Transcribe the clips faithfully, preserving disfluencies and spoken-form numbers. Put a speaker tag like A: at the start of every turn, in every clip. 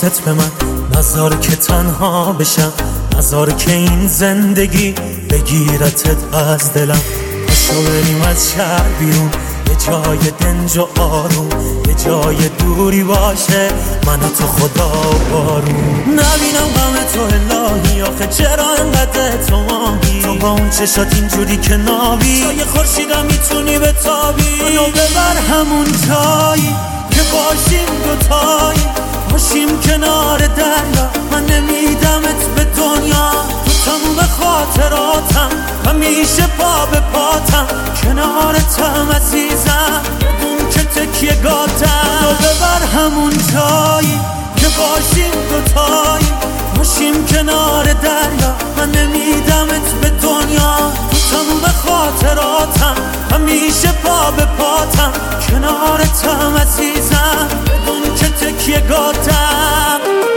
A: حواست به من نذار که تنها بشم، نذار که این زندگی بگیرتت از دلم. پاشو بریم از شهر بیرون، یه جای دنج و آروم، یه جای دوری باشه من و تو خدا و بارون. نبینم غم تو الهی، آخه چرا انقدر تو ماهی؟ تو با اون چشات اینجوری که نابی، جای خورشیدم میتونی بتابی. منو ببر همون جایی که باشیم دوتایی، باشیم کنار دریا، من نمیدمت به دنیا. تو تموم خاطراتم، همیشه پا به پاتم، کنارتم عزیزم، بدون که تکیه گاتم. تو ببر همون جایی که باشیم دوتایی، باشیم کنار دریا، من نمیدمت به دنیا. تو تموم خاطراتم، همیشه پا به پاتم، کنارتم عزیزم، بدون که تکیه گاتم.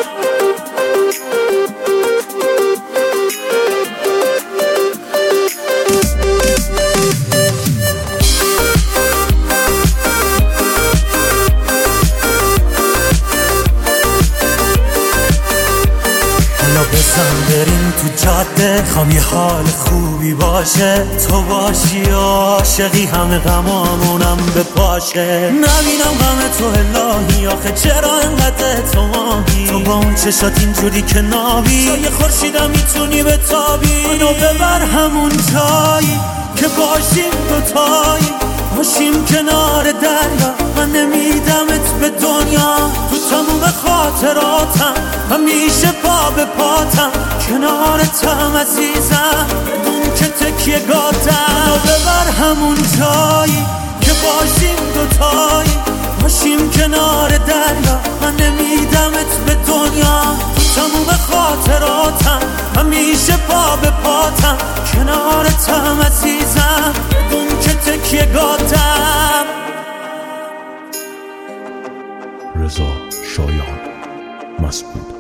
A: بزن بریم تو جاده، خوام یه حال خوبی باشه، تو باشی و عاشقی همه غمامونم بپاشه. نبینم غم تو الهی، آخه چرا انقدر تو ماهی؟ تو با اون چشات اینجوری که نابی، جای خورشیدم میتونی بتابی. منو ببر همون جایی که باشیم دوتایی، باشیم کنار دریا، من نمیدمت به دنیا. تو تموم خاطراتم، همیشه پا به پاتم، کنارتم عزیزم، بدون که تکیه گاتم. و ببر همون جایی که باشیم دوتایی، باشیم کنار دریا، من نمیدمت به دنیا. تو تموم خاطراتم، همیشه پا به پاتم، کنارتم عزیزم، بدون که تکیه گاتم.
B: رضا شایان مسعود.